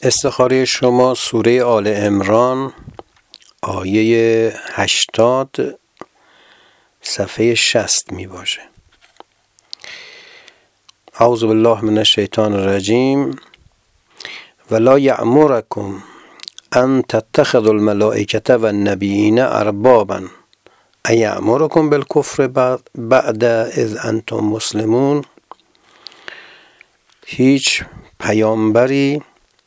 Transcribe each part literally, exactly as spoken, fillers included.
استخاره شما سوره آل عمران آیه هشتاد صفحه شصت می باشه. اعوذ بالله من الشیطان الرجیم ولا یأمرکم ان تتخذوا الملائکة والنبیین اربابا ایأمرکم بالکفر بعد اذ انتم مسلمون. هیچ پیامبری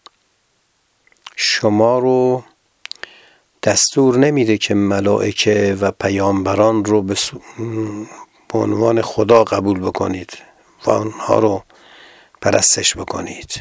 شما رو دستور نمیده که ملائکه و پیامبران رو به عنوان خدا قبول بکنید و آنها رو پرستش بکنید.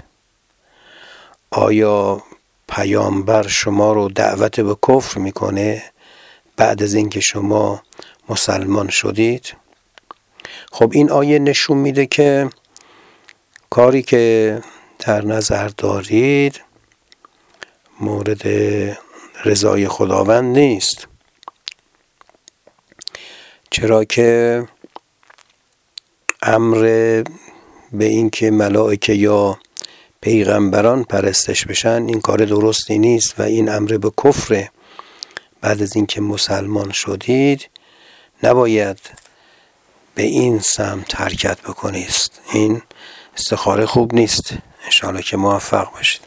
آیا پیامبر شما رو دعوت به کفر میکنه بعد از اینکه شما مسلمان شدید؟ خب این آیه نشون میده که کاری که در نظر دارید مورد رضای خداوند نیست، چرا که امر به این که ملائکه یا پیغمبران پرستش بشن این کار درستی نیست و این امر به کفر. بعد از اینکه مسلمان شدید نباید به این سمت حرکت بکنید. این استخاره خوب نیست. انشاءالله که موفق باشید.